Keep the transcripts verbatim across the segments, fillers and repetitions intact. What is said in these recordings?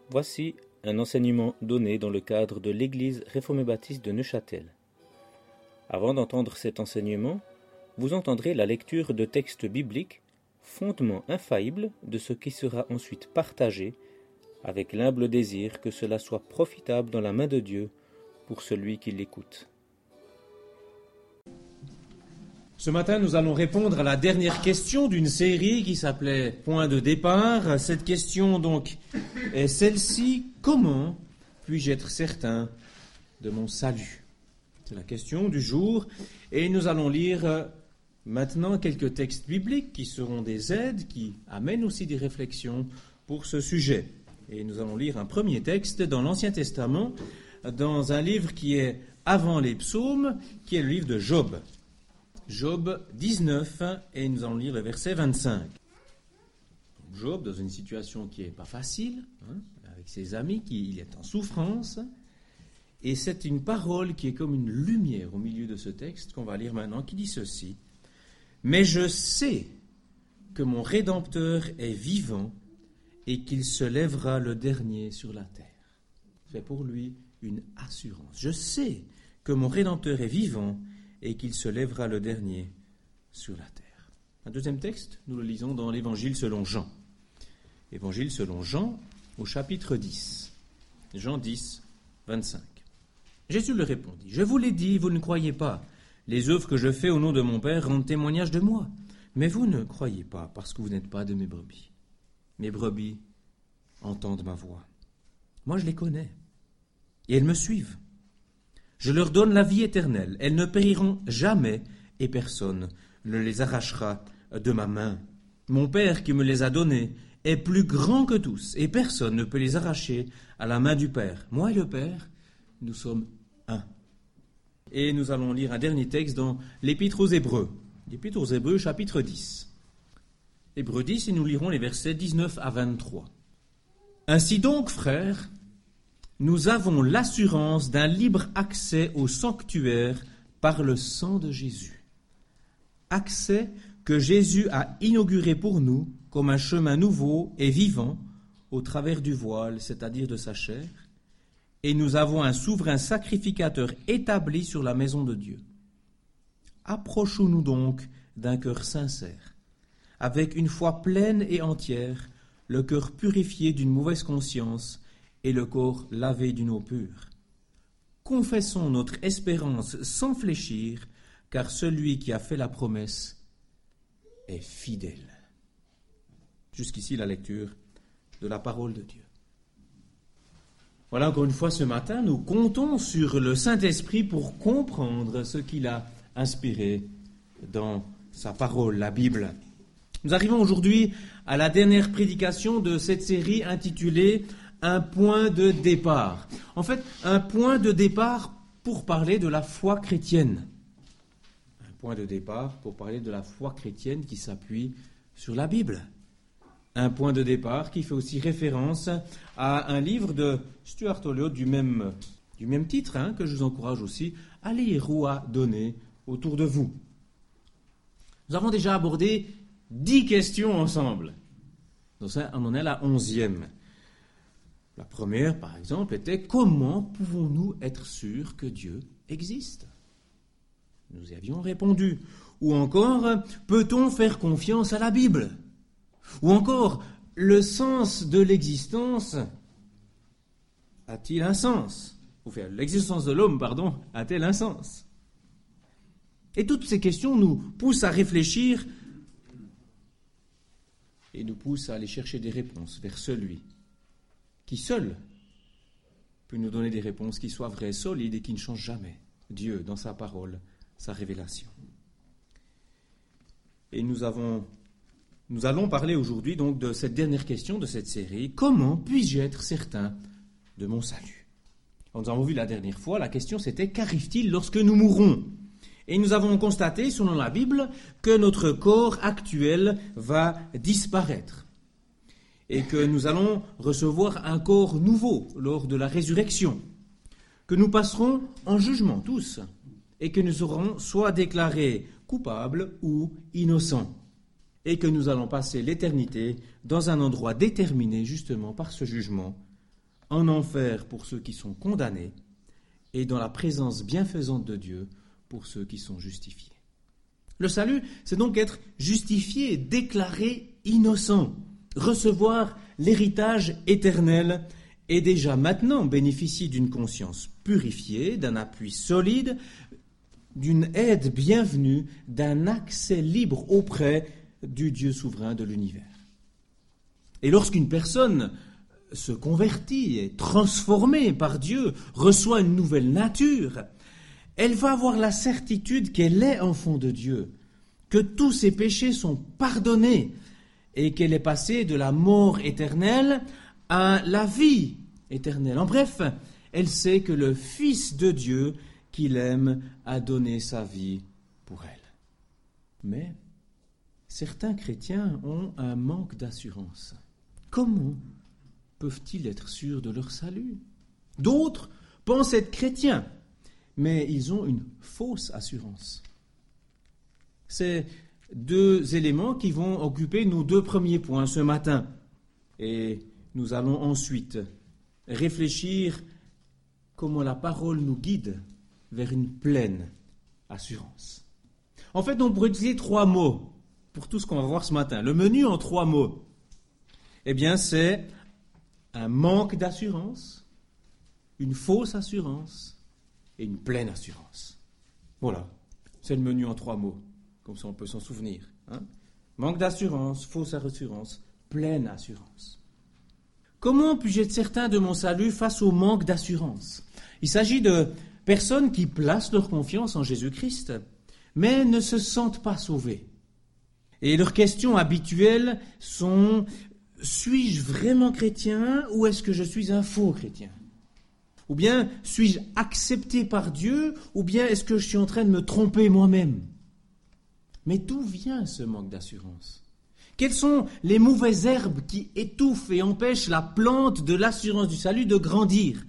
Voici un enseignement donné dans le cadre de l'Église réformée baptiste de Neuchâtel. Avant d'entendre cet enseignement, vous entendrez la lecture de textes bibliques, fondement infaillible de ce qui sera ensuite partagé, avec l'humble désir que cela soit profitable dans la main de Dieu pour celui qui l'écoute. Ce matin, nous allons répondre à la dernière question d'une série qui s'appelait « Point de départ ». Cette question, donc, est celle-ci. Comment puis-je être certain de mon salut ? C'est la question du jour. Et nous allons lire maintenant quelques textes bibliques qui seront des aides, qui amènent aussi des réflexions pour ce sujet. Et nous allons lire un premier texte dans l'Ancien Testament, dans un livre qui est avant les psaumes, qui est le livre de Job. Job dix-neuf, et nous allons lire le verset vingt-cinq. Job, dans une situation qui n'est pas facile, hein, avec ses amis, qui, il est en souffrance, et c'est une parole qui est comme une lumière au milieu de ce texte qu'on va lire maintenant, qui dit ceci. « Mais je sais que mon Rédempteur est vivant et qu'il se lèvera le dernier sur la terre. » C'est pour lui une assurance. Je sais que mon Rédempteur est vivant et qu'il se lèvera le dernier sur la terre. Un deuxième texte, nous le lisons dans l'Évangile selon Jean. Évangile selon Jean, au chapitre dix. Jean dix, vingt-cinq. Jésus leur répondit, « Je vous l'ai dit, vous ne croyez pas. Les œuvres que je fais au nom de mon Père rendent témoignage de moi. Mais vous ne croyez pas parce que vous n'êtes pas de mes brebis. Mes brebis entendent ma voix. Moi, je les connais et elles me suivent. Je leur donne la vie éternelle. Elles ne périront jamais et personne ne les arrachera de ma main. Mon Père qui me les a donnés est plus grand que tous et personne ne peut les arracher à la main du Père. Moi et le Père, nous sommes un. » Et nous allons lire un dernier texte dans l'Épître aux Hébreux. L'Épître aux Hébreux, chapitre dix. Hébreux dix, et nous lirons les versets dix-neuf à vingt-trois. « Ainsi donc, frères, nous avons l'assurance d'un libre accès au sanctuaire par le sang de Jésus. Accès que Jésus a inauguré pour nous comme un chemin nouveau et vivant au travers du voile, c'est-à-dire de sa chair, et nous avons un souverain sacrificateur établi sur la maison de Dieu. Approchons-nous donc d'un cœur sincère, avec une foi pleine et entière, le cœur purifié d'une mauvaise conscience et le corps lavé d'une eau pure. Confessons notre espérance sans fléchir, car celui qui a fait la promesse est fidèle. » Jusqu'ici la lecture de la parole de Dieu. Voilà, encore une fois, ce matin, nous comptons sur le Saint-Esprit pour comprendre ce qu'il a inspiré dans sa parole, la Bible. Nous arrivons aujourd'hui à la dernière prédication de cette série intitulée « Un point de départ ». En fait, un point de départ pour parler de la foi chrétienne. Un point de départ pour parler de la foi chrétienne qui s'appuie sur la Bible. Un point de départ qui fait aussi référence à un livre de Stuart Olyott du même, du même titre, hein, que je vous encourage aussi à lire ou à donner autour de vous. Nous avons déjà abordé dix questions ensemble. Donc ça, on en est à la onzième. La première, par exemple, était « Comment pouvons-nous être sûrs que Dieu existe ?» Nous y avions répondu. Ou encore « Peut-on faire confiance à la Bible ?» Ou encore « Le sens de l'existence a-t-il un sens ?» Ou faire « L'existence de l'homme, pardon, a-t-elle un sens ?» Et toutes ces questions nous poussent à réfléchir et nous poussent à aller chercher des réponses vers celui qui seul peut nous donner des réponses qui soient vraies, solides et qui ne changent jamais. Dieu, dans sa parole, sa révélation. Et nous avons, nous allons parler aujourd'hui donc de cette dernière question de cette série. Comment puis-je être certain de mon salut ? Alors, nous avons vu la dernière fois, la question c'était qu'arrive-t-il lorsque nous mourrons ? Et nous avons constaté, selon la Bible, que notre corps actuel va disparaître. Et que nous allons recevoir un corps nouveau lors de la résurrection, que nous passerons en jugement tous, et que nous serons soit déclarés coupables ou innocents, et que nous allons passer l'éternité dans un endroit déterminé justement par ce jugement en enfer pour ceux qui sont condamnés et dans la présence bienfaisante de Dieu pour ceux qui sont justifiés. Le salut, c'est donc être justifié et déclaré innocent, recevoir l'héritage éternel et déjà maintenant bénéficier d'une conscience purifiée, d'un appui solide, d'une aide bienvenue, d'un accès libre auprès du Dieu souverain de l'univers. Et lorsqu'une personne se convertit, est transformée par Dieu, reçoit une nouvelle nature, elle va avoir la certitude qu'elle est enfant de Dieu, que tous ses péchés sont pardonnés et qu'elle est passée de la mort éternelle à la vie éternelle. En bref, elle sait que le Fils de Dieu qu'il aime a donné sa vie pour elle. Mais certains chrétiens ont un manque d'assurance. Comment peuvent-ils être sûrs de leur salut? D'autres pensent être chrétiens, mais ils ont une fausse assurance. C'est deux éléments qui vont occuper nos deux premiers points ce matin. Et nous allons ensuite réfléchir comment la parole nous guide vers une pleine assurance. En fait, on pourrait utiliser trois mots pour tout ce qu'on va voir ce matin. Le menu en trois mots, eh bien, c'est un manque d'assurance, une fausse assurance et une pleine assurance. Voilà, c'est le menu en trois mots, comme ça on peut s'en souvenir. Hein? Manque d'assurance, fausse assurance, pleine assurance. Comment puis-je être certain de mon salut face au manque d'assurance? Il s'agit de personnes qui placent leur confiance en Jésus-Christ, mais ne se sentent pas sauvées. Et leurs questions habituelles sont: suis-je vraiment chrétien ou est-ce que je suis un faux chrétien? Ou bien, suis-je accepté par Dieu ou bien est-ce que je suis en train de me tromper moi-même? Mais d'où vient ce manque d'assurance? Quelles sont les mauvaises herbes qui étouffent et empêchent la plante de l'assurance du salut de grandir?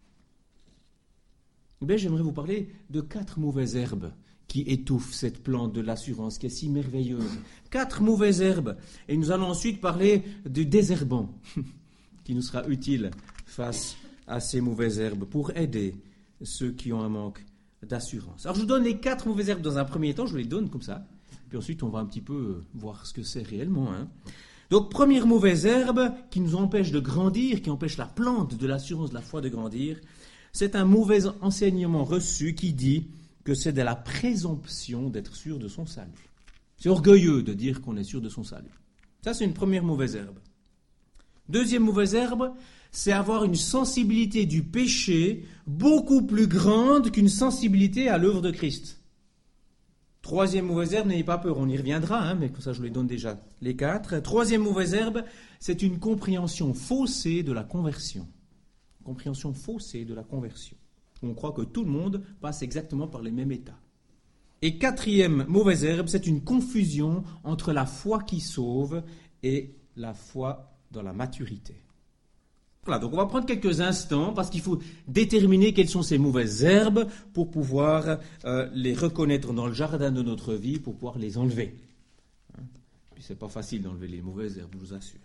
Eh bien, j'aimerais vous parler de quatre mauvaises herbes qui étouffent cette plante de l'assurance qui est si merveilleuse. Quatre mauvaises herbes. Et nous allons ensuite parler du désherbant qui nous sera utile face à ces mauvaises herbes pour aider ceux qui ont un manque d'assurance. Alors, je vous donne les quatre mauvaises herbes dans un premier temps, je vous les donne comme ça. Puis ensuite, on va un petit peu voir ce que c'est réellement. Hein. Donc, première mauvaise herbe qui nous empêche de grandir, qui empêche la plante de l'assurance de la foi de grandir, c'est un mauvais enseignement reçu qui dit que c'est de la présomption d'être sûr de son salut. C'est orgueilleux de dire qu'on est sûr de son salut. Ça, c'est une première mauvaise herbe. Deuxième mauvaise herbe, c'est avoir une sensibilité du péché beaucoup plus grande qu'une sensibilité à l'œuvre de Christ. Troisième mauvaise herbe, n'ayez pas peur, on y reviendra, hein, mais comme ça je vous les donne déjà les quatre. Troisième mauvaise herbe, c'est une compréhension faussée de la conversion. Compréhension faussée de la conversion. On croit que tout le monde passe exactement par les mêmes états. Et quatrième mauvaise herbe, c'est une confusion entre la foi qui sauve et la foi dans la maturité. Voilà, donc on va prendre quelques instants parce qu'il faut déterminer quelles sont ces mauvaises herbes pour pouvoir euh, les reconnaître dans le jardin de notre vie, pour pouvoir les enlever. Hein? Puis c'est pas facile d'enlever les mauvaises herbes, je vous assure.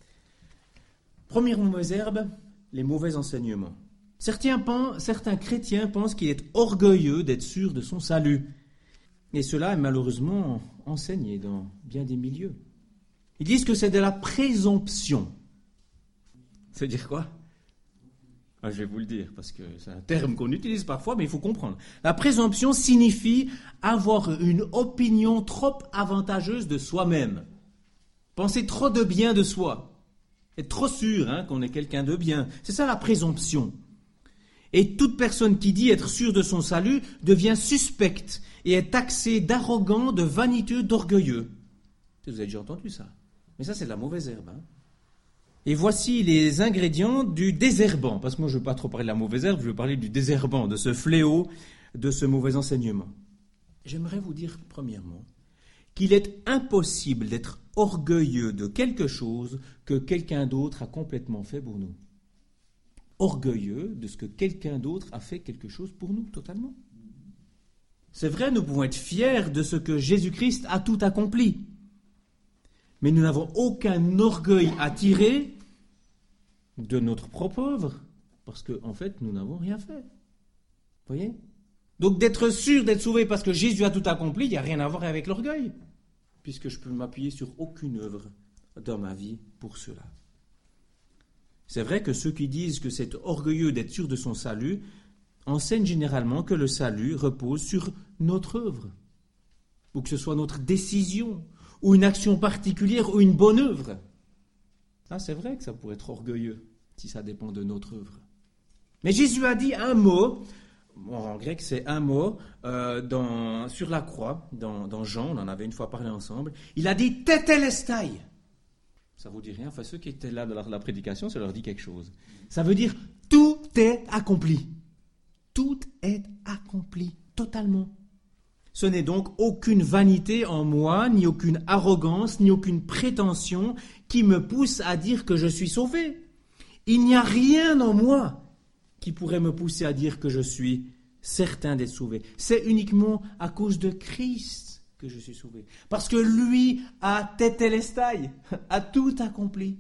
Première mauvaise herbe, les mauvais enseignements. Certains, pensent, certains chrétiens pensent qu'il est orgueilleux d'être sûr de son salut. Et cela est malheureusement enseigné dans bien des milieux. Ils disent que c'est de la présomption. Ça veut dire quoi? ah, Je vais vous le dire, parce que c'est un terme qu'on utilise parfois, mais il faut comprendre. La présomption signifie avoir une opinion trop avantageuse de soi-même. Penser trop de bien de soi. Être trop sûr hein, qu'on est quelqu'un de bien. C'est ça la présomption. Et toute personne qui dit être sûre de son salut devient suspecte et est taxée d'arrogant, de vaniteux, d'orgueilleux. Vous avez déjà entendu ça? Mais ça, c'est de la mauvaise herbe. Hein. Et voici les ingrédients du désherbant. Parce que moi, je ne veux pas trop parler de la mauvaise herbe, je veux parler du désherbant, de ce fléau, de ce mauvais enseignement. J'aimerais vous dire, premièrement, qu'il est impossible d'être orgueilleux de quelque chose que quelqu'un d'autre a complètement fait pour nous. Orgueilleux de ce que quelqu'un d'autre a fait quelque chose pour nous, totalement. C'est vrai, nous pouvons être fiers de ce que Jésus-Christ a tout accompli. Mais nous n'avons aucun orgueil à tirer de notre propre œuvre, Parce qu'en en fait, nous n'avons rien fait. Vous voyez ? Donc d'être sûr d'être sauvé parce que Jésus a tout accompli, il n'y a rien à voir avec l'orgueil. Puisque je peux m'appuyer sur aucune œuvre dans ma vie pour cela. C'est vrai que ceux qui disent que c'est orgueilleux d'être sûr de son salut enseignent généralement que le salut repose sur notre œuvre, ou que ce soit notre décision, ou une action particulière, ou une bonne œuvre. Ah, c'est vrai que ça pourrait être orgueilleux si ça dépend de notre œuvre. Mais Jésus a dit un mot, en grec c'est un mot, euh, dans, sur la croix, dans, dans Jean, on en avait une fois parlé ensemble, il a dit « tétélestai ». Ça vous dit rien? Enfin, ceux qui étaient là dans la, la prédication, ça leur dit quelque chose. Ça veut dire « tout est accompli ». Tout est accompli, totalement. Ce n'est donc aucune vanité en moi, ni aucune arrogance, ni aucune prétention qui me pousse à dire que je suis sauvé. Il n'y a rien en moi qui pourrait me pousser à dire que je suis certain d'être sauvé. C'est uniquement à cause de Christ que je suis sauvé. Parce que lui a tétélestai, a tout accompli.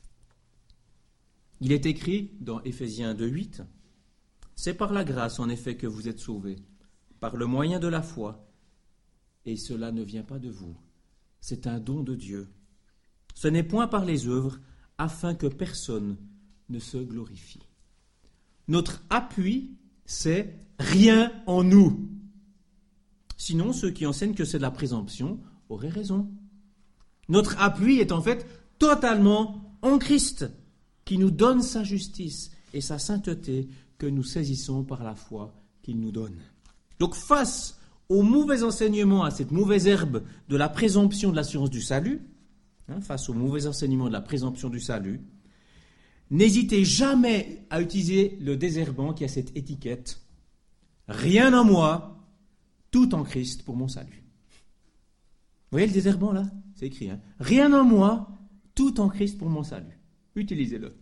Il est écrit dans Éphésiens deux huit, « C'est par la grâce en effet que vous êtes sauvés, par le moyen de la foi, et cela ne vient pas de vous. C'est un don de Dieu. Ce n'est point par les œuvres, afin que personne ne se glorifie. » Notre appui, c'est rien en nous. Sinon, ceux qui enseignent que c'est de la présomption auraient raison. Notre appui est en fait totalement en Christ, qui nous donne sa justice et sa sainteté que nous saisissons par la foi qu'il nous donne. Donc face au mauvais enseignement, à cette mauvaise herbe de la présomption de l'assurance du salut, hein, face au mauvais enseignement de la présomption du salut, n'hésitez jamais à utiliser le désherbant qui a cette étiquette « Rien en moi, tout en Christ pour mon salut ». Vous voyez le désherbant là? C'est écrit. Hein, « Rien en moi, tout en Christ pour mon salut ». Utilisez-le.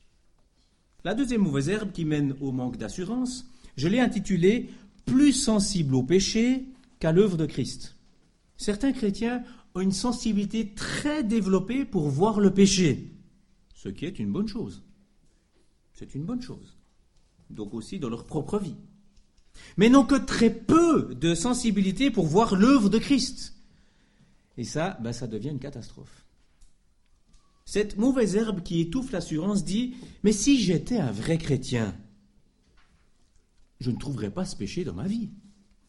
La deuxième mauvaise herbe qui mène au manque d'assurance, je l'ai intitulée « Plus sensible au péché qu'à l'œuvre de Christ ». Certains chrétiens ont une sensibilité très développée pour voir le péché, ce qui est une bonne chose. C'est une bonne chose. Donc aussi dans leur propre vie. Mais n'ont que très peu de sensibilité pour voir l'œuvre de Christ. Et ça, ben ça devient une catastrophe. Cette mauvaise herbe qui étouffe l'assurance dit « Mais si j'étais un vrai chrétien, je ne trouverais pas ce péché dans ma vie.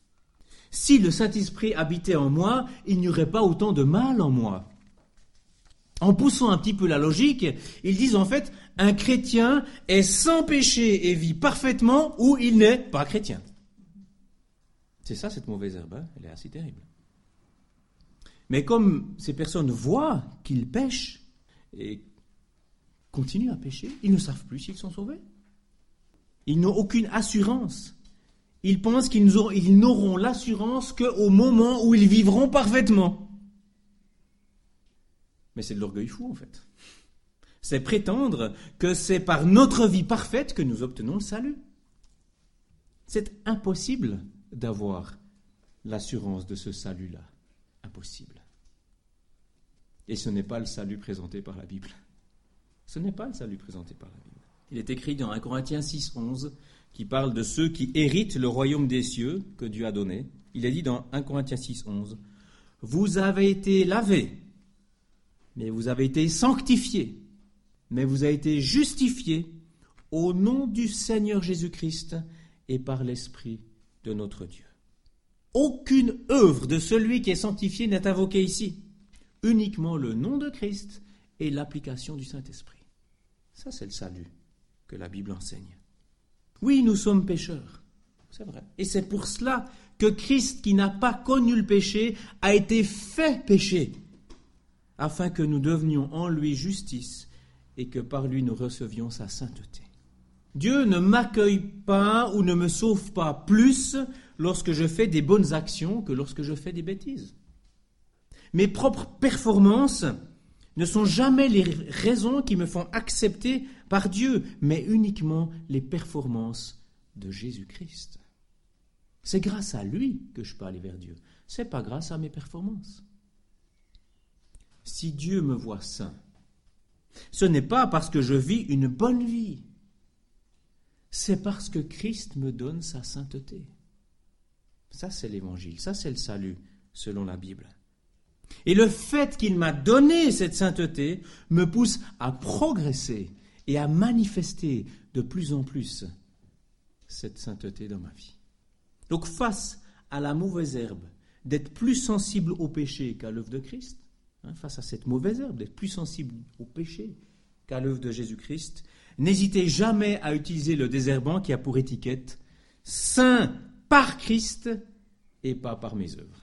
Si le Saint-Esprit habitait en moi, il n'y aurait pas autant de mal en moi. » En poussant un petit peu la logique, ils disent en fait « Un chrétien est sans péché et vit parfaitement ou il n'est pas chrétien. » C'est ça cette mauvaise herbe, hein, elle est assez terrible. Mais comme ces personnes voient qu'ils pêchent, et continuent à pécher, ils ne savent plus s'ils sont sauvés. Ils n'ont aucune assurance. Ils pensent qu'ils n'auront, ils n'auront l'assurance qu'au moment où ils vivront parfaitement. Mais c'est de l'orgueil fou en fait. C'est prétendre que c'est par notre vie parfaite que nous obtenons le salut. C'est impossible d'avoir l'assurance de ce salut-là. Impossible. Et ce n'est pas le salut présenté par la Bible. Ce n'est pas le salut présenté par la Bible. Il est écrit dans un Corinthiens six onze, qui parle de ceux qui héritent le royaume des cieux que Dieu a donné. Il est dit dans un Corinthiens six onze, « Vous avez été lavés, mais vous avez été sanctifiés, mais vous avez été justifiés au nom du Seigneur Jésus-Christ et par l'Esprit de notre Dieu. » Aucune œuvre de celui qui est sanctifié n'est invoquée ici. Uniquement le nom de Christ et l'application du Saint-Esprit. Ça, c'est le salut que la Bible enseigne. Oui, nous sommes pécheurs, c'est vrai. Et c'est pour cela que Christ, qui n'a pas connu le péché, a été fait péché, afin que nous devenions en lui justice et que par lui nous recevions sa sainteté. Dieu ne m'accueille pas ou ne me sauve pas plus lorsque je fais des bonnes actions que lorsque je fais des bêtises. Mes propres performances ne sont jamais les raisons qui me font accepter par Dieu, mais uniquement les performances de Jésus-Christ. C'est grâce à lui que je peux aller vers Dieu. Ce n'est pas grâce à mes performances. Si Dieu me voit saint, ce n'est pas parce que je vis une bonne vie. c'est parce que Christ me donne sa sainteté. Ça, c'est l'évangile, ça, c'est le salut, selon la Bible. Et le fait qu'il m'a donné cette sainteté me pousse à progresser et à manifester de plus en plus cette sainteté dans ma vie. Donc, face à la mauvaise herbe, d'être plus sensible au péché qu'à l'œuvre de Christ, hein, face à cette mauvaise herbe, d'être plus sensible au péché qu'à l'œuvre de Jésus-Christ, n'hésitez jamais à utiliser le désherbant qui a pour étiquette « Saint par Christ et pas par mes œuvres ».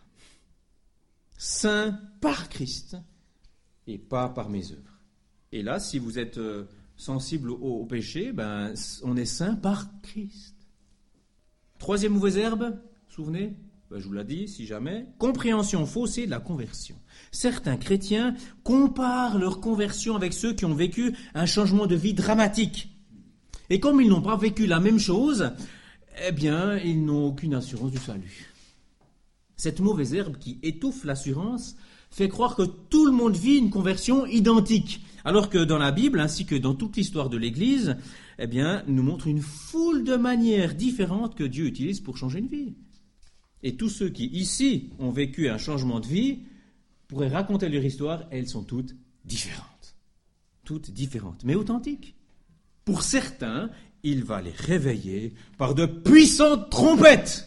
Saint par Christ et pas par mes œuvres. Et là, si vous êtes euh, sensible au, au péché, ben, on est saint par Christ. Troisième mauvaise herbe, souvenez, ben, je vous l'ai dit, si jamais, compréhension faussée de la conversion. Certains chrétiens comparent leur conversion avec ceux qui ont vécu un changement de vie dramatique. Et comme ils n'ont pas vécu la même chose, eh bien, ils n'ont aucune assurance du salut. Cette mauvaise herbe qui étouffe l'assurance fait croire que tout le monde vit une conversion identique, alors que dans la Bible, ainsi que dans toute l'histoire de l'Église, eh bien, nous montre une foule de manières différentes que Dieu utilise pour changer une vie. Et tous ceux qui, ici, ont vécu un changement de vie, pourraient raconter leur histoire, elles sont toutes différentes. Toutes différentes, mais authentiques. Pour certains, il va les réveiller par de puissantes trompettes.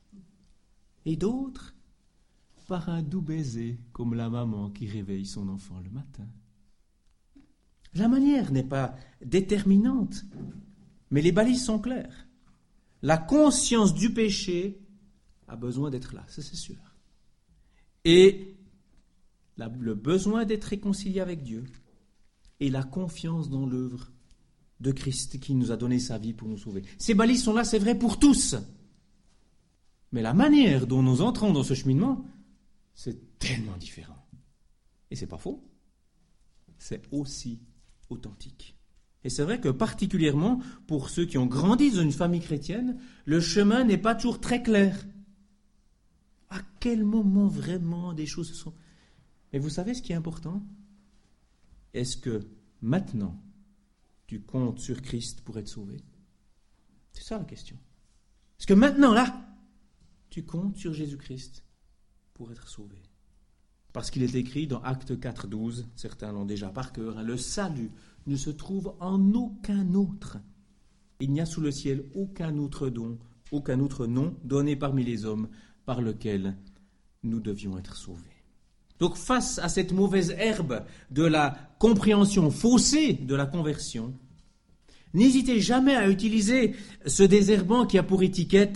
Et d'autres, par un doux baiser, comme la maman qui réveille son enfant le matin. La manière n'est pas déterminante, mais les balises sont claires. La conscience du péché a besoin d'être là, ça c'est sûr. Et la, le besoin d'être réconcilié avec Dieu et la confiance dans l'œuvre de Christ qui nous a donné sa vie pour nous sauver. Ces balises sont là, c'est vrai pour tous. Mais la manière dont nous entrons dans ce cheminement, c'est tellement différent. Et c'est pas faux. C'est aussi authentique. Et c'est vrai que particulièrement pour ceux qui ont grandi dans une famille chrétienne, le chemin n'est pas toujours très clair. À quel moment vraiment des choses se sont... Mais vous savez ce qui est important ? Est-ce que maintenant, tu comptes sur Christ pour être sauvé ? C'est ça la question. Est-ce que maintenant, là, tu comptes sur Jésus-Christ pour être sauvé? Parce qu'il est écrit dans Actes quatre, douze, certains l'ont déjà par cœur, hein, le salut ne se trouve en aucun autre. Il n'y a sous le ciel aucun autre don, aucun autre nom donné parmi les hommes par lequel nous devions être sauvés. Donc face à cette mauvaise herbe de la compréhension faussée de la conversion, n'hésitez jamais à utiliser ce désherbant qui a pour étiquette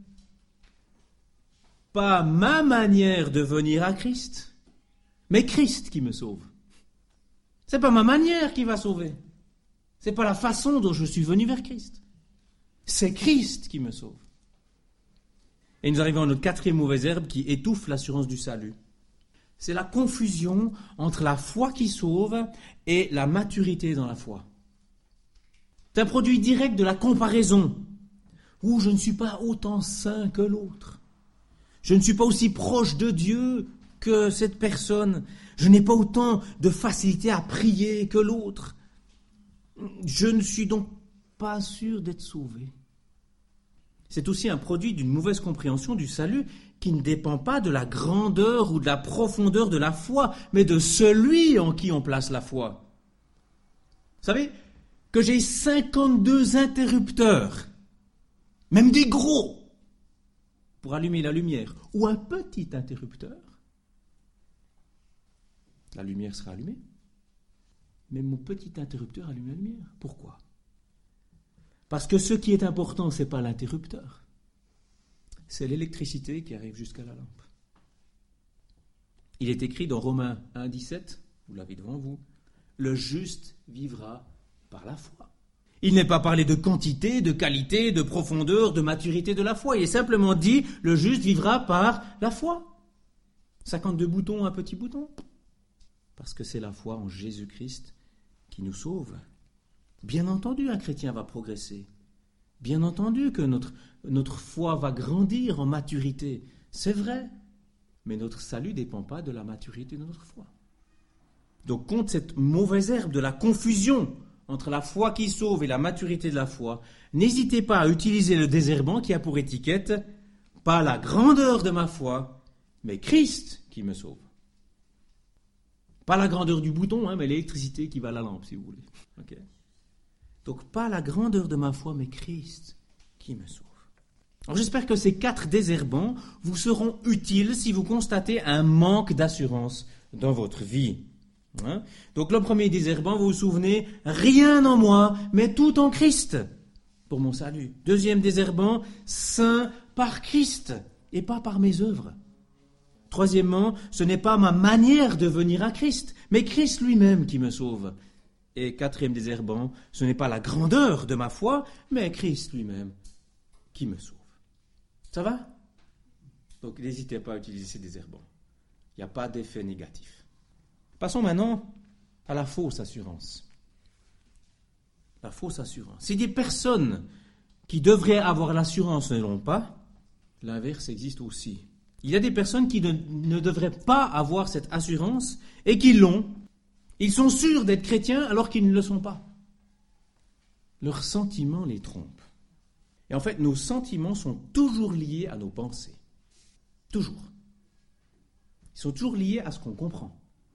pas ma manière de venir à Christ, mais Christ qui me sauve. C'est pas ma manière qui va sauver. C'est pas la façon dont je suis venu vers Christ. C'est Christ qui me sauve. Et nous arrivons à notre quatrième mauvaise herbe qui étouffe l'assurance du salut. C'est la confusion entre la foi qui sauve et la maturité dans la foi. C'est un produit direct de la comparaison, où je ne suis pas autant saint que l'autre. Je ne suis pas aussi proche de Dieu que cette personne. Je n'ai pas autant de facilité à prier que l'autre. Je ne suis donc pas sûr d'être sauvé. C'est aussi un produit d'une mauvaise compréhension du salut qui ne dépend pas de la grandeur ou de la profondeur de la foi, mais de celui en qui on place la foi. Vous savez, que j'ai cinquante-deux interrupteurs, même des gros, pour allumer la lumière, ou un petit interrupteur, la lumière sera allumée. Mais mon petit interrupteur allume la lumière. Pourquoi ? Parce que ce qui est important, ce n'est pas l'interrupteur. C'est l'électricité qui arrive jusqu'à la lampe. Il est écrit dans Romains un, dix-sept, vous l'avez devant vous, « Le juste vivra par la foi ». Il n'est pas parlé de quantité, de qualité, de profondeur, de maturité de la foi. Il est simplement dit, le juste vivra par la foi. cinquante-deux boutons, un petit bouton. Parce que c'est la foi en Jésus-Christ qui nous sauve. Bien entendu, un chrétien va progresser. Bien entendu que notre, notre foi va grandir en maturité. C'est vrai. Mais notre salut ne dépend pas de la maturité de notre foi. Donc contre cette mauvaise herbe de la confusion entre la foi qui sauve et la maturité de la foi, n'hésitez pas à utiliser le désherbant qui a pour étiquette « Pas la grandeur de ma foi, mais Christ qui me sauve ». Pas la grandeur du bouton, hein, mais l'électricité qui va à la lampe, si vous voulez. Okay. Donc, pas la grandeur de ma foi, mais Christ qui me sauve. Alors, j'espère que ces quatre désherbants vous seront utiles si vous constatez un manque d'assurance dans votre vie. Hein? Donc, le premier désherbant, vous vous souvenez, rien en moi, mais tout en Christ pour mon salut. Deuxième désherbant, saint par Christ et pas par mes œuvres. Troisièmement, ce n'est pas ma manière de venir à Christ, mais Christ lui-même qui me sauve. Et quatrième désherbant, ce n'est pas la grandeur de ma foi, mais Christ lui-même qui me sauve. Ça va? Donc n'hésitez pas à utiliser ces désherbants. Il n'y a pas d'effet négatif. Passons maintenant à la fausse assurance. La fausse assurance. Si des personnes qui devraient avoir l'assurance ne l'ont pas, l'inverse existe aussi. Il y a des personnes qui ne, ne devraient pas avoir cette assurance et qui l'ont. Ils sont sûrs d'être chrétiens alors qu'ils ne le sont pas. Leurs sentiments les trompent. Et en fait, nos sentiments sont toujours liés à nos pensées. Toujours. Ils sont toujours liés à ce qu'on comprend.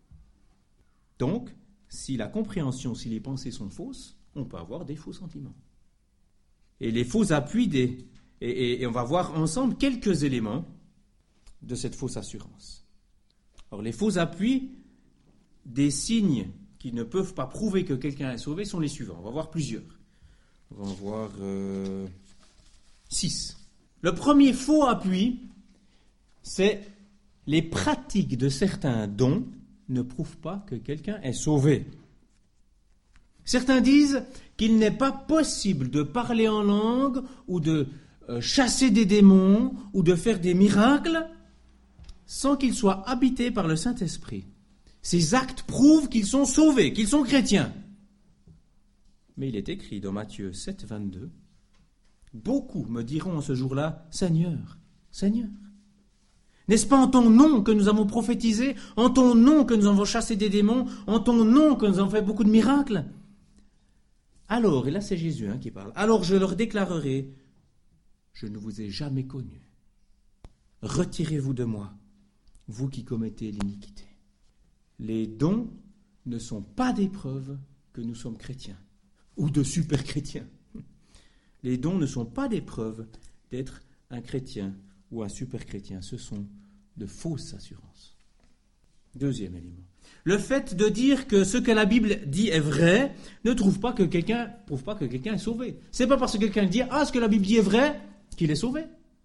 Donc, si la compréhension, si les pensées sont fausses, on peut avoir des faux sentiments. Et les faux appuis des... Et, et, et on va voir ensemble quelques éléments de cette fausse assurance. Alors, les faux appuis des signes qui ne peuvent pas prouver que quelqu'un est sauvé sont les suivants. On va voir plusieurs. On va en voir euh, six. Le premier faux appui, c'est les pratiques de certains dons ne prouvent pas que quelqu'un est sauvé. Certains disent qu'il n'est pas possible de parler en langue ou de euh, chasser des démons ou de faire des miracles sans qu'ils soient habités par le Saint-Esprit. Ces actes prouvent qu'ils sont sauvés, qu'ils sont chrétiens. Mais il est écrit dans Matthieu sept, vingt-deux, « Beaucoup me diront en ce jour-là, Seigneur, Seigneur, n'est-ce pas en ton nom que nous avons prophétisé, en ton nom que nous avons chassé des démons, en ton nom que nous avons fait beaucoup de miracles ?» Alors, et là c'est Jésus hein, qui parle, « Alors je leur déclarerai, je ne vous ai jamais connus. Retirez-vous de moi, vous qui commettez l'iniquité. » Les dons ne sont pas des preuves que nous sommes chrétiens ou de super chrétiens. Les dons ne sont pas des preuves d'être un chrétien ou un super chrétien. Ce sont de fausses assurances. Deuxième élément. Le fait de dire que ce que la Bible dit est vrai ne prouve pas que quelqu'un, prouve pas que quelqu'un est sauvé. C'est pas parce que quelqu'un dit « Ah, ce que la Bible dit est vrai » qu'il est sauvé.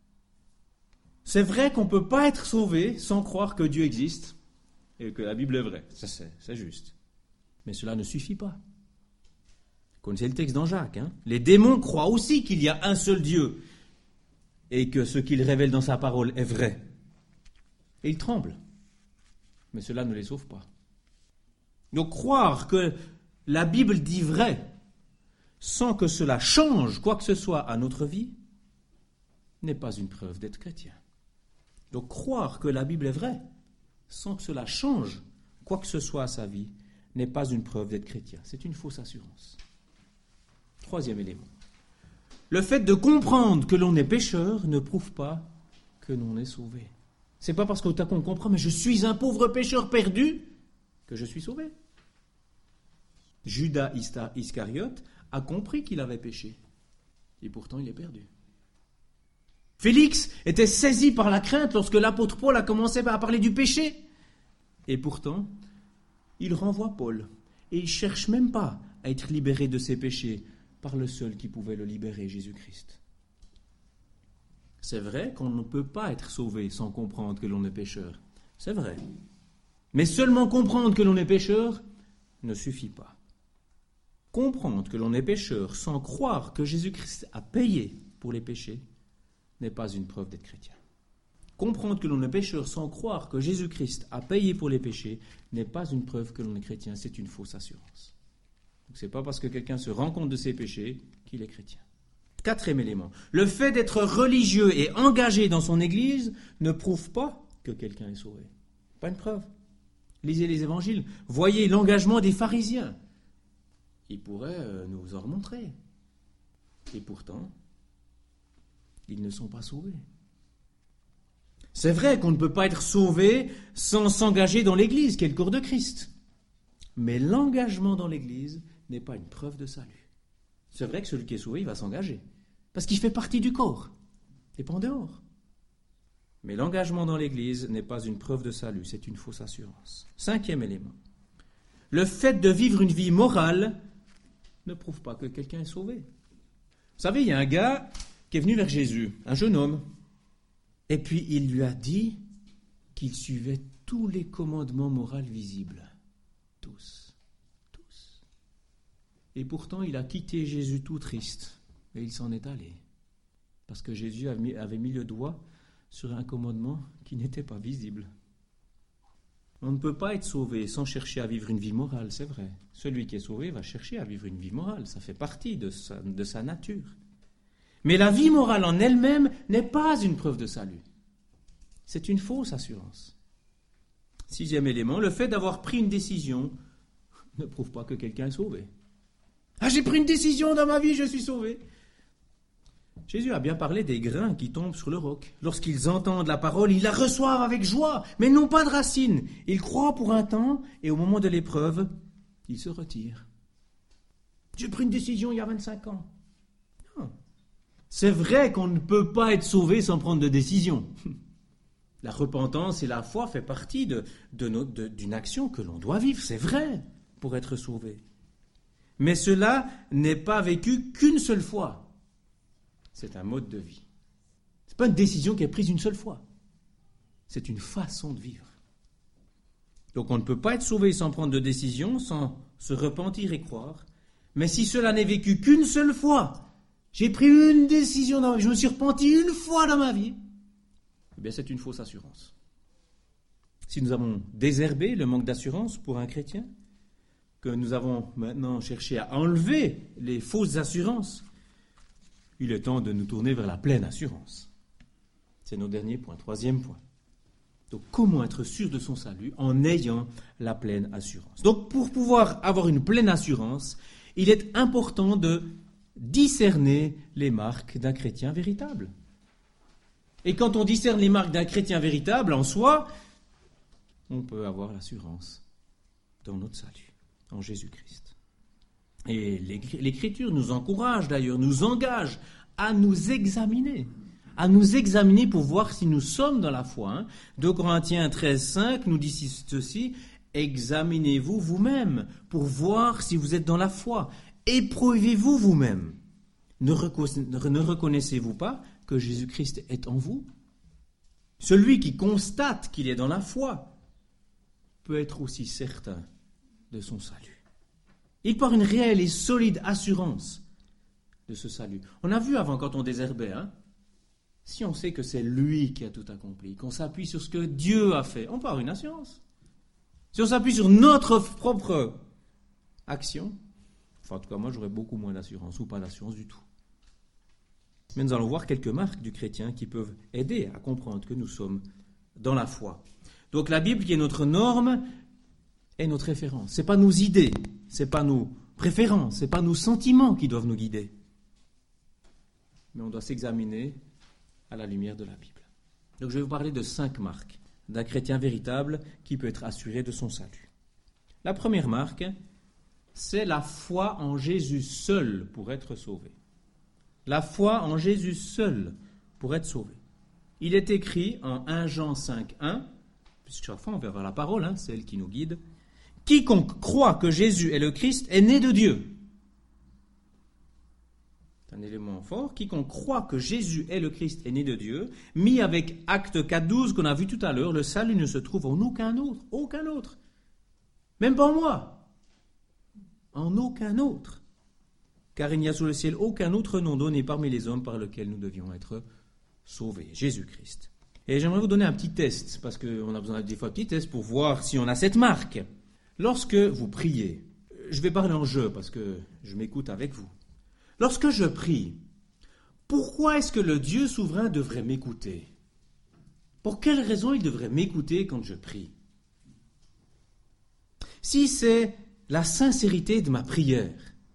C'est vrai qu'on ne peut pas être sauvé sans croire que Dieu existe et que la Bible est vraie. Ça, c'est, c'est juste. Mais cela ne suffit pas. Vous connaissez le texte dans Jacques. Hein ? Les démons croient aussi qu'il y a un seul Dieu et que ce qu'il révèle dans sa parole est vrai. Et ils tremblent. Mais cela ne les sauve pas. Donc croire que la Bible dit vrai sans que cela change quoi que ce soit à notre vie n'est pas une preuve d'être chrétien. Donc croire que la Bible est vraie sans que cela change quoi que ce soit à sa vie n'est pas une preuve d'être chrétien. C'est une fausse assurance. Troisième élément. Le fait de comprendre que l'on est pécheur ne prouve pas que l'on est sauvé. C'est pas parce qu'au tout à coup on comprend, mais je suis un pauvre pécheur perdu, que je suis sauvé. Judas Iscariote a compris qu'il avait péché, et pourtant il est perdu. Félix était saisi par la crainte lorsque l'apôtre Paul a commencé à parler du péché, et pourtant il renvoie Paul, et il ne cherche même pas à être libéré de ses péchés par le seul qui pouvait le libérer, Jésus-Christ. C'est vrai qu'on ne peut pas être sauvé sans comprendre que l'on est pécheur. C'est vrai. Mais seulement comprendre que l'on est pécheur ne suffit pas. Comprendre que l'on est pécheur sans croire que Jésus-Christ a payé pour les péchés n'est pas une preuve d'être chrétien. Comprendre que l'on est pécheur sans croire que Jésus-Christ a payé pour les péchés n'est pas une preuve que l'on est chrétien, c'est une fausse assurance. Donc c'est pas parce que quelqu'un se rend compte de ses péchés qu'il est chrétien. Quatrième élément, le fait d'être religieux et engagé dans son église ne prouve pas que quelqu'un est sauvé. Pas une preuve. Lisez les évangiles, voyez l'engagement des pharisiens. il pourrait euh, nous en remontrer. Et pourtant, ils ne sont pas sauvés. C'est vrai qu'on ne peut pas être sauvé sans s'engager dans l'Église, qui est le corps de Christ. Mais l'engagement dans l'Église n'est pas une preuve de salut. C'est vrai que celui qui est sauvé, il va s'engager, parce qu'il fait partie du corps, et pas en dehors. Mais l'engagement dans l'Église n'est pas une preuve de salut, c'est une fausse assurance. Cinquième élément. Le fait de vivre une vie morale ne prouve pas que quelqu'un est sauvé. Vous savez, il y a un gars qui est venu vers Jésus, un jeune homme, et puis il lui a dit qu'il suivait tous les commandements moraux visibles. Tous. Tous. Et pourtant, il a quitté Jésus tout triste, et il s'en est allé. Parce que Jésus avait mis le doigt sur un commandement qui n'était pas visible. On ne peut pas être sauvé sans chercher à vivre une vie morale, c'est vrai. Celui qui est sauvé va chercher à vivre une vie morale, ça fait partie de sa, de sa nature. Mais la vie morale en elle-même n'est pas une preuve de salut. C'est une fausse assurance. Sixième élément, le fait d'avoir pris une décision ne prouve pas que quelqu'un est sauvé. Ah, j'ai pris une décision dans ma vie, je suis sauvé. Jésus a bien parlé des grains qui tombent sur le roc. Lorsqu'ils entendent la parole, ils la reçoivent avec joie, mais n'ont pas de racines. Ils croient pour un temps, et au moment de l'épreuve, ils se retirent. J'ai pris une décision il y a vingt-cinq ans. Non. C'est vrai qu'on ne peut pas être sauvé sans prendre de décision. La repentance et la foi fait partie de, de notre, de, d'une action que l'on doit vivre, c'est vrai, pour être sauvé. Mais cela n'est pas vécu qu'une seule fois. C'est un mode de vie. Ce n'est pas une décision qui est prise une seule fois. C'est une façon de vivre. Donc on ne peut pas être sauvé sans prendre de décision, sans se repentir et croire. Mais si cela n'est vécu qu'une seule fois, j'ai pris une décision, dans ma vie, je me suis repenti une fois dans ma vie, eh bien c'est une fausse assurance. Si nous avons désherbé le manque d'assurance pour un chrétien, que nous avons maintenant cherché à enlever les fausses assurances, il est temps de nous tourner vers la pleine assurance. C'est notre dernier point, troisième point. Donc, comment être sûr de son salut en ayant la pleine assurance? Donc, pour pouvoir avoir une pleine assurance, il est important de discerner les marques d'un chrétien véritable. Et quand on discerne les marques d'un chrétien véritable en soi, on peut avoir l'assurance dans notre salut, en Jésus-Christ. Et l'Écriture nous encourage d'ailleurs, nous engage à nous examiner, à nous examiner pour voir si nous sommes dans la foi. Hein. deux Corinthiens treize, cinq nous dit ceci, « Examinez-vous vous-même pour voir si vous êtes dans la foi. Éprouvez-vous vous-même. Ne, reconna- ne reconnaissez-vous pas que Jésus-Christ est en vous ?» Celui qui constate qu'il est dans la foi peut être aussi certain de son salut. Il part une réelle et solide assurance de ce salut. On a vu avant quand on désherbait, hein, si on sait que c'est lui qui a tout accompli, qu'on s'appuie sur ce que Dieu a fait, on part une assurance. Si on s'appuie sur notre propre action, enfin en tout cas moi j'aurais beaucoup moins d'assurance ou pas d'assurance du tout. Mais nous allons voir quelques marques du chrétien qui peuvent aider à comprendre que nous sommes dans la foi. Donc la Bible qui est notre norme est notre référence. Ce n'est pas nos idées, ce n'est pas nos préférences, ce n'est pas nos sentiments qui doivent nous guider. Mais on doit s'examiner à la lumière de la Bible. Donc je vais vous parler de cinq marques d'un chrétien véritable qui peut être assuré de son salut. La première marque, c'est la foi en Jésus seul pour être sauvé. La foi en Jésus seul pour être sauvé. Il est écrit en premier Jean cinq, un, puisque chaque fois on verra la parole, hein, c'est elle qui nous guide. « Quiconque croit que Jésus est le Christ est né de Dieu. » C'est un élément fort. « Quiconque croit que Jésus est le Christ est né de Dieu. » Mis avec Acte quatre, douze qu'on a vu tout à l'heure, le salut ne se trouve en aucun autre. Aucun autre. Même pas en moi. En aucun autre. Car il n'y a sous le ciel aucun autre nom donné parmi les hommes par lequel nous devions être sauvés. Jésus-Christ. Et j'aimerais vous donner un petit test, parce qu'on a besoin des fois de petits tests pour voir si on a cette marque. Lorsque vous priez, je vais parler en jeu parce que je m'écoute avec vous. Lorsque je prie, pourquoi est-ce que le Dieu souverain devrait m'écouter? Pour quelle raison il devrait m'écouter quand je prie? Si c'est la sincérité de ma prière,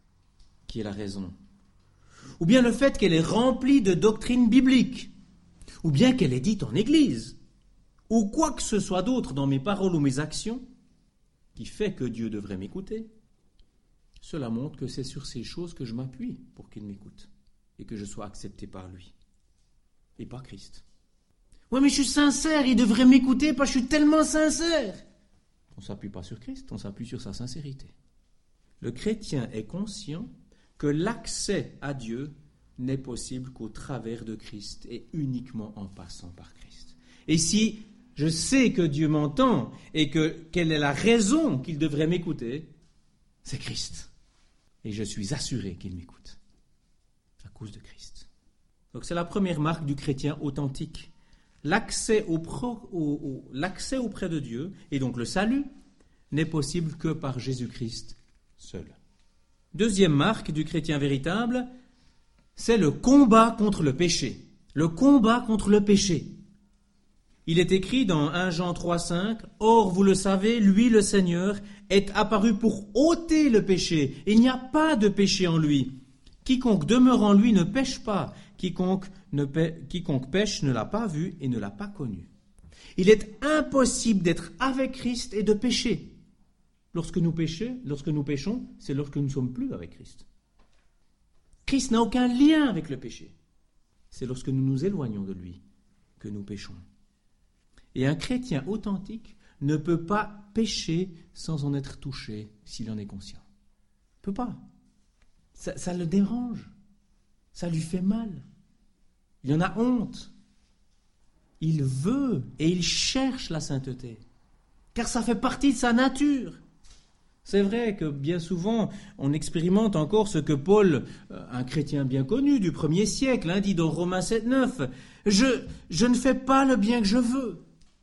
qui est la raison, ou bien le fait qu'elle est remplie de doctrines bibliques, ou bien qu'elle est dite en Église, ou quoi que ce soit d'autre dans mes paroles ou mes actions, qui fait que Dieu devrait m'écouter, cela montre que c'est sur ces choses que je m'appuie pour qu'il m'écoute et que je sois accepté par lui et par Christ. Oui, mais je suis sincère, il devrait m'écouter parce que je suis tellement sincère. On ne s'appuie pas sur Christ, on s'appuie sur sa sincérité. Le chrétien est conscient que l'accès à Dieu n'est possible qu'au travers de Christ et uniquement en passant par Christ. Et si je sais que Dieu m'entend et que quelle est la raison qu'il devrait m'écouter, c'est Christ. Et je suis assuré qu'il m'écoute à cause de Christ. Donc c'est la première marque du chrétien authentique. L'accès, au pro, au, au, l'accès auprès de Dieu, et donc le salut, n'est possible que par Jésus-Christ seul. Deuxième marque du chrétien véritable, c'est le combat contre le péché. Le combat contre le péché. Il est écrit dans premier Jean trois cinq, « Or, vous le savez, lui, le Seigneur, est apparu pour ôter le péché. Il n'y a pas de péché en lui. Quiconque demeure en lui ne pêche pas. Quiconque, ne pê- quiconque pêche ne l'a pas vu et ne l'a pas connu. » Il est impossible d'être avec Christ et de pécher. Lorsque nous péchons, lorsque nous péchons, c'est lorsque nous ne sommes plus avec Christ. Christ n'a aucun lien avec le péché. C'est lorsque nous nous éloignons de lui que nous péchons. Et un chrétien authentique ne peut pas pécher sans en être touché s'il en est conscient. Il ne peut pas. Ça, ça le dérange. Ça lui fait mal. Il en a honte. Il veut et il cherche la sainteté. Car ça fait partie de sa nature. C'est vrai que bien souvent, on expérimente encore ce que Paul, un chrétien bien connu du premier siècle, hein, dit dans Romains sept neuf, je, « Je ne fais pas le bien que je veux,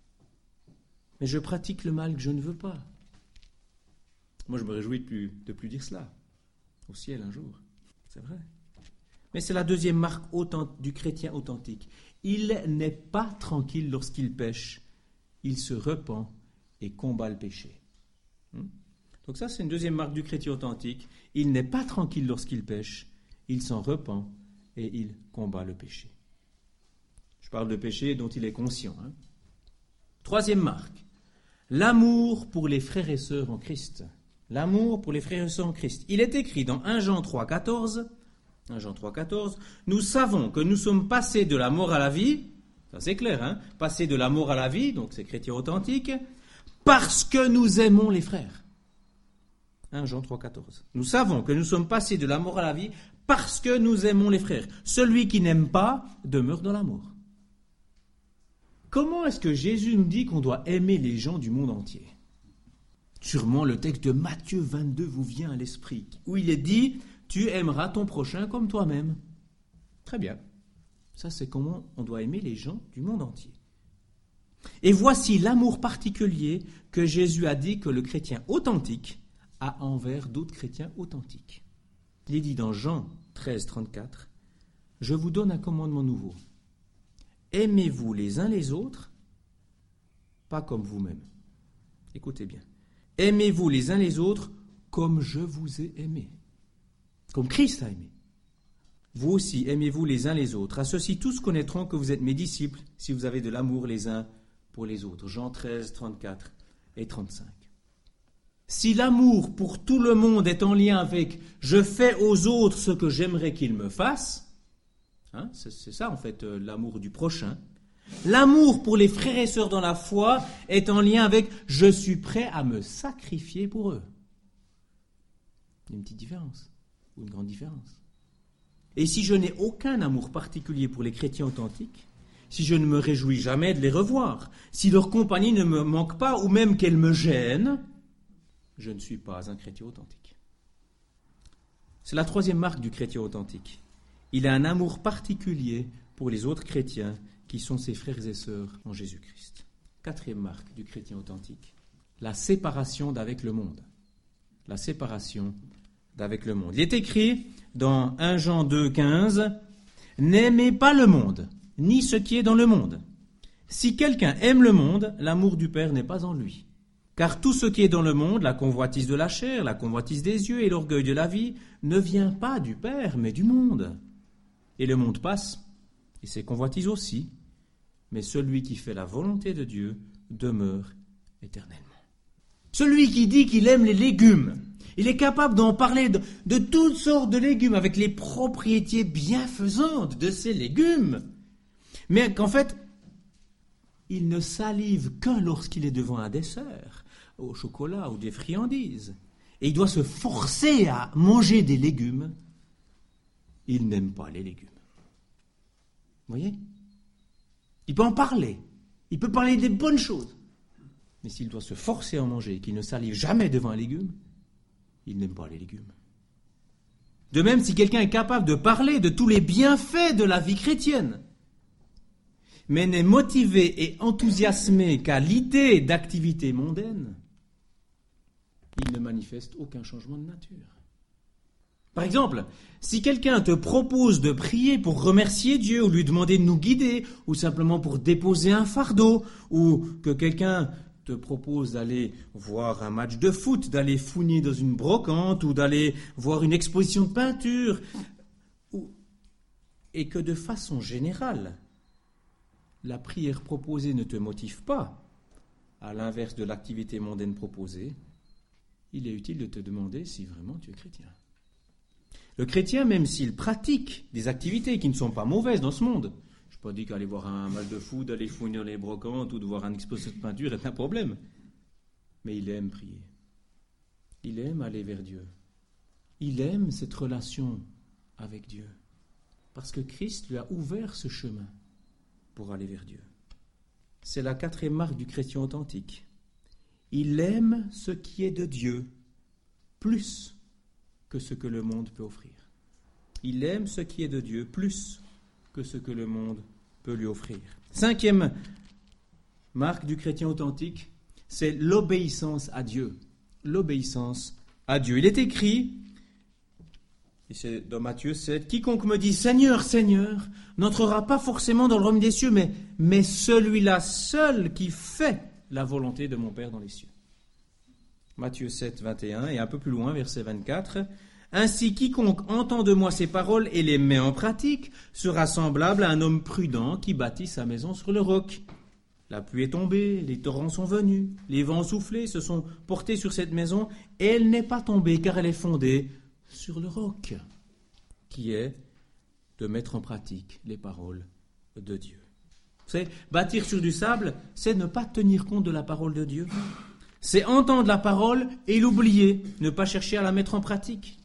mais je pratique le mal que je ne veux pas. » Moi, je me réjouis de plus, de plus dire cela. Au ciel un jour, c'est vrai. Mais c'est la deuxième marque authentique, du chrétien authentique. Il n'est pas tranquille lorsqu'il pêche. Il se repent et combat le péché. Hmm? Donc ça, c'est une deuxième marque du chrétien authentique. Il n'est pas tranquille lorsqu'il pêche. Il s'en repent et il combat le péché. Je parle de péché dont il est conscient. Hein? Troisième marque. L'amour pour les frères et sœurs en Christ. L'amour pour les frères et sœurs en Christ. Il est écrit dans premier Jean trois quatorze, premier Jean trois quatorze, « Nous savons que nous sommes passés de la mort à la vie, » ça c'est clair, hein, passés de la mort à la vie, donc c'est chrétien authentique, « parce que nous aimons les frères. » premier Jean trois quatorze. « Nous savons que nous sommes passés de la mort à la vie parce que nous aimons les frères. Celui qui n'aime pas demeure dans l'amour. » Comment est-ce que Jésus nous dit qu'on doit aimer les gens du monde entier ? Sûrement le texte de Matthieu vingt-deux vous vient à l'esprit, où il est dit « Tu aimeras ton prochain comme toi-même ». Très bien. Ça, c'est comment on doit aimer les gens du monde entier. Et voici l'amour particulier que Jésus a dit que le chrétien authentique a envers d'autres chrétiens authentiques. Il est dit dans Jean treize trente-quatre, « Je vous donne un commandement nouveau. Aimez-vous les uns les autres, pas comme vous-même. » Écoutez bien. « Aimez-vous les uns les autres comme je vous ai aimé. » Comme Christ a aimé. « Vous aussi, aimez-vous les uns les autres. À ceux-ci, tous connaîtront que vous êtes mes disciples si vous avez de l'amour les uns pour les autres. » Jean treize, trente-quatre et trente-cinq. Si l'amour pour tout le monde est en lien avec « je fais aux autres ce que j'aimerais qu'ils me fassent », hein, c'est, c'est ça en fait euh, l'amour du prochain. L'amour pour les frères et sœurs dans la foi est en lien avec « je suis prêt à me sacrifier pour eux ». Il y a une petite différence, ou une grande différence. Et si je n'ai aucun amour particulier pour les chrétiens authentiques, si je ne me réjouis jamais de les revoir, si leur compagnie ne me manque pas ou même qu'elle me gêne, je ne suis pas un chrétien authentique. C'est la troisième marque du chrétien authentique. Il a un amour particulier pour les autres chrétiens qui sont ses frères et sœurs en Jésus-Christ. Quatrième marque du chrétien authentique, la séparation d'avec le monde. La séparation d'avec le monde. Il est écrit dans premier Jean deux quinze, « N'aimez pas le monde, ni ce qui est dans le monde. Si quelqu'un aime le monde, l'amour du Père n'est pas en lui. Car tout ce qui est dans le monde, la convoitise de la chair, la convoitise des yeux et l'orgueil de la vie, ne vient pas du Père, mais du monde. Et le monde passe, et ses convoitises aussi, mais celui qui fait la volonté de Dieu demeure éternellement. Celui qui dit qu'il aime les légumes, il est capable d'en parler de, de toutes sortes de légumes, avec les propriétés bienfaisantes de ces légumes, mais qu'en fait, il ne salive que lorsqu'il est devant un dessert, au chocolat ou des friandises. Et il doit se forcer à manger des légumes. Il n'aime pas les légumes. Vous voyez ? Il peut en parler. Il peut parler des bonnes choses. Mais s'il doit se forcer à en manger et qu'il ne salive jamais devant un légume, il n'aime pas les légumes. De même, si quelqu'un est capable de parler de tous les bienfaits de la vie chrétienne, mais n'est motivé et enthousiasmé qu'à l'idée d'activité mondaine, il ne manifeste aucun changement de nature. Par exemple, si quelqu'un te propose de prier pour remercier Dieu ou lui demander de nous guider, ou simplement pour déposer un fardeau, ou que quelqu'un te propose d'aller voir un match de foot, d'aller fouiner dans une brocante, ou d'aller voir une exposition de peinture, ou... et que de façon générale, la prière proposée ne te motive pas, à l'inverse de l'activité mondaine proposée, il est utile de te demander si vraiment tu es chrétien. Le chrétien, même s'il pratique des activités qui ne sont pas mauvaises dans ce monde, je n'ai pas dit qu'aller voir un match de foot, d'aller fouiner dans les brocantes ou de voir une exposition de peinture est un problème, mais il aime prier. Il aime aller vers Dieu. Il aime cette relation avec Dieu, parce que Christ lui a ouvert ce chemin pour aller vers Dieu. C'est la quatrième marque du chrétien authentique. Il aime ce qui est de Dieu plus que ce que le monde peut offrir. Il aime ce qui est de Dieu plus que ce que le monde peut lui offrir. Cinquième marque du chrétien authentique, c'est l'obéissance à Dieu. L'obéissance à Dieu. Il est écrit, et c'est dans Matthieu sept, « Quiconque me dit « Seigneur, Seigneur » n'entrera pas forcément dans le royaume des cieux, mais, mais celui-là seul qui fait la volonté de mon Père dans les cieux. » Matthieu sept, vingt et un, et un peu plus loin, verset vingt-quatre. « Ainsi, quiconque entend de moi ces paroles et les met en pratique sera semblable à un homme prudent qui bâtit sa maison sur le roc. La pluie est tombée, les torrents sont venus, les vents ont soufflé, se sont portés sur cette maison, et elle n'est pas tombée car elle est fondée sur le roc, qui est de mettre en pratique les paroles de Dieu. » Vous savez, bâtir sur du sable, c'est ne pas tenir compte de la parole de Dieu. C'est entendre la parole et l'oublier, ne pas chercher à la mettre en pratique.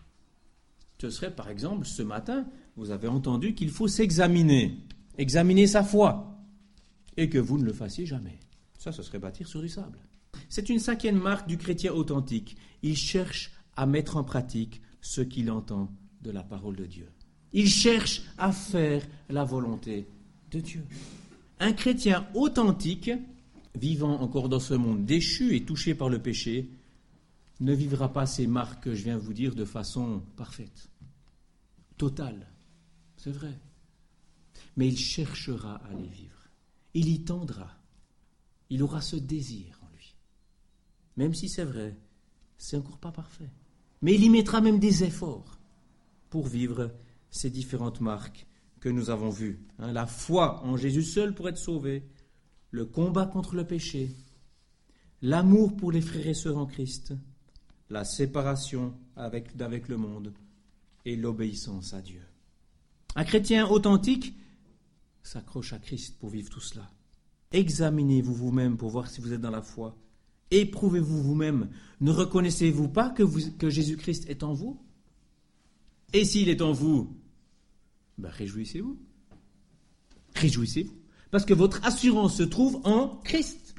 Ce serait, par exemple, ce matin, vous avez entendu qu'il faut s'examiner, examiner sa foi, et que vous ne le fassiez jamais. Ça, ce serait bâtir sur du sable. C'est une cinquième marque du chrétien authentique. Il cherche à mettre en pratique ce qu'il entend de la parole de Dieu. Il cherche à faire la volonté de Dieu. Un chrétien authentique, vivant encore dans ce monde déchu et touché par le péché, ne vivra pas ces marques que je viens de vous dire de façon parfaite, totale. C'est vrai. Mais il cherchera à les vivre. Il y tendra. Il aura ce désir en lui. Même si c'est vrai, c'est encore pas parfait. Mais il y mettra même des efforts pour vivre ces différentes marques que nous avons vues. Hein, la foi en Jésus seul pour être sauvé, le combat contre le péché, l'amour pour les frères et sœurs en Christ, la séparation avec, d'avec le monde et l'obéissance à Dieu. Un chrétien authentique s'accroche à Christ pour vivre tout cela. Examinez-vous vous-même pour voir si vous êtes dans la foi. Éprouvez-vous vous-même. Ne reconnaissez-vous pas que, vous, que Jésus-Christ est en vous? Et s'il est en vous, ben réjouissez-vous. Réjouissez-vous. Parce que votre assurance se trouve en Christ.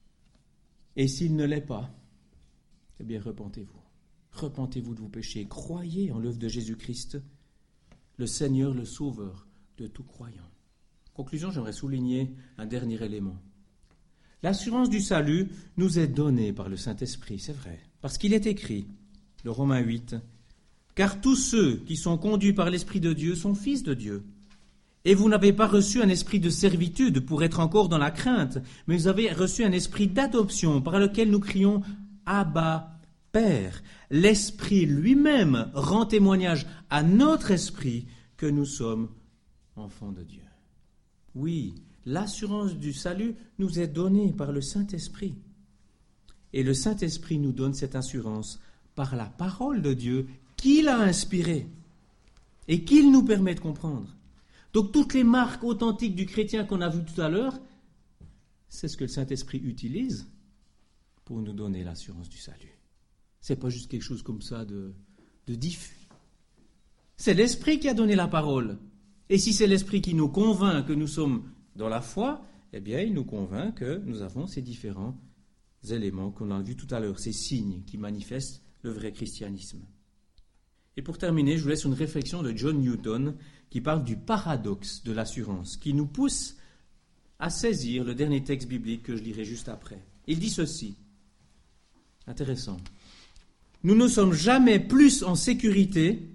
Et s'il ne l'est pas, eh bien repentez-vous. Repentez-vous de vos péchés. Croyez en l'œuvre de Jésus-Christ, le Seigneur, le Sauveur de tout croyant. En conclusion, j'aimerais souligner un dernier élément. L'assurance du salut nous est donnée par le Saint-Esprit, c'est vrai. Parce qu'il est écrit, le Romains huit, « Car tous ceux qui sont conduits par l'Esprit de Dieu sont fils de Dieu. Et vous n'avez pas reçu un esprit de servitude pour être encore dans la crainte, mais vous avez reçu un esprit d'adoption par lequel nous crions « Abba, Père ». L'Esprit lui-même rend témoignage à notre esprit que nous sommes enfants de Dieu. Oui, l'assurance du salut nous est donnée par le Saint-Esprit. Et le Saint-Esprit nous donne cette assurance par la parole de Dieu qu'il a inspirée et qu'il nous permet de comprendre. Donc toutes les marques authentiques du chrétien qu'on a vues tout à l'heure, c'est ce que le Saint-Esprit utilise pour nous donner l'assurance du salut. C'est pas juste quelque chose comme ça de, de diffus. C'est l'Esprit qui a donné la parole. Et si c'est l'Esprit qui nous convainc que nous sommes dans la foi, eh bien il nous convainc que nous avons ces différents éléments qu'on a vus tout à l'heure, ces signes qui manifestent le vrai christianisme. Et pour terminer, je vous laisse une réflexion de John Newton qui parle du paradoxe de l'assurance, qui nous pousse à saisir le dernier texte biblique que je lirai juste après. Il dit ceci, intéressant. Nous ne sommes jamais plus en sécurité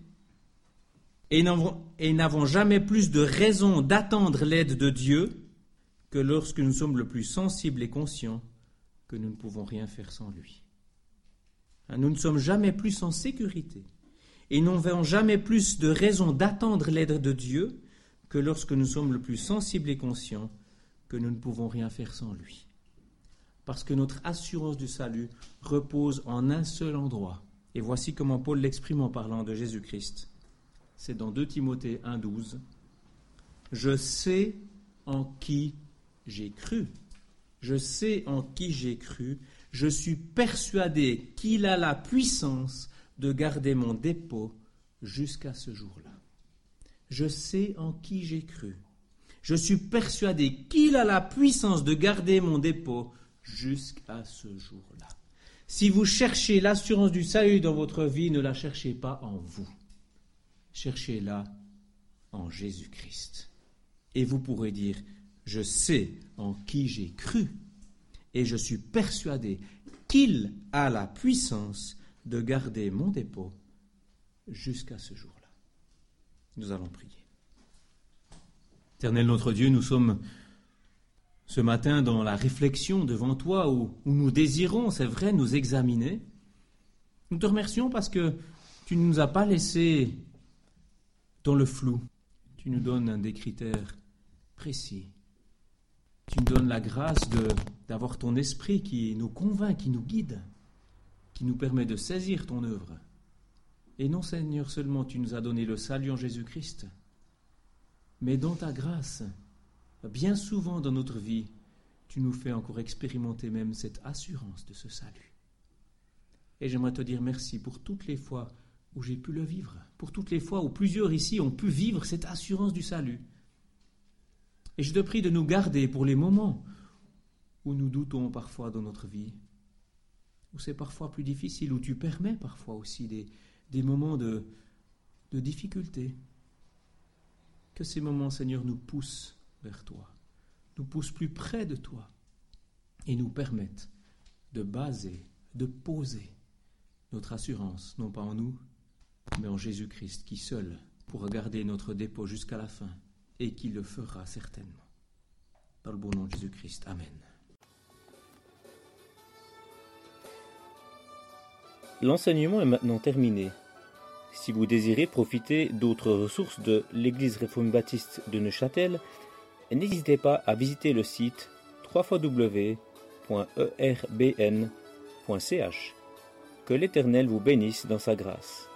et n'avons, et n'avons jamais plus de raison d'attendre l'aide de Dieu que lorsque nous sommes le plus sensibles et conscients que nous ne pouvons rien faire sans lui. Nous ne sommes jamais plus en sécurité et n'avons jamais plus de raison d'attendre l'aide de Dieu que lorsque nous sommes le plus sensibles et conscients que nous ne pouvons rien faire sans lui. Parce que notre assurance du salut repose en un seul endroit. Et voici comment Paul l'exprime en parlant de Jésus-Christ. C'est dans deux Timothée un douze. « Je sais en qui j'ai cru. Je sais en qui j'ai cru. Je suis persuadé qu'il a la puissance de garder mon dépôt jusqu'à ce jour-là. Je sais en qui j'ai cru. Je suis persuadé qu'il a la puissance de garder mon dépôt jusqu'à ce jour-là. » Si vous cherchez l'assurance du salut dans votre vie, ne la cherchez pas en vous. Cherchez-la en Jésus-Christ. Et vous pourrez dire, je sais en qui j'ai cru et je suis persuadé qu'il a la puissance de garder mon dépôt jusqu'à ce jour-là. Nous allons prier. Éternel notre Dieu, nous sommes ce matin dans la réflexion devant toi où, où nous désirons, c'est vrai, nous examiner. Nous te remercions parce que tu ne nous as pas laissés dans le flou. Tu nous donnes des critères précis. Tu nous donnes la grâce de, d'avoir ton esprit qui nous convainc, qui nous guide, qui nous permet de saisir ton œuvre. Et non, Seigneur, seulement tu nous as donné le salut en Jésus-Christ, mais dans ta grâce, bien souvent dans notre vie, tu nous fais encore expérimenter même cette assurance de ce salut. Et j'aimerais te dire merci pour toutes les fois où j'ai pu le vivre, pour toutes les fois où plusieurs ici ont pu vivre cette assurance du salut. Et je te prie de nous garder pour les moments où nous doutons parfois dans notre vie, où c'est parfois plus difficile, où tu permets parfois aussi des, des moments de, de difficulté. Que ces moments, Seigneur, nous poussent vers toi, nous poussent plus près de toi et nous permettent de baser, de poser notre assurance, non pas en nous, mais en Jésus-Christ, qui seul pourra garder notre dépôt jusqu'à la fin et qui le fera certainement. Dans le bon nom de Jésus-Christ. Amen. L'enseignement est maintenant terminé. Si vous désirez profiter d'autres ressources de l'Église réformée baptiste de Neuchâtel, n'hésitez pas à visiter le site w w w point e r b n point c h. Que l'Éternel vous bénisse dans sa grâce.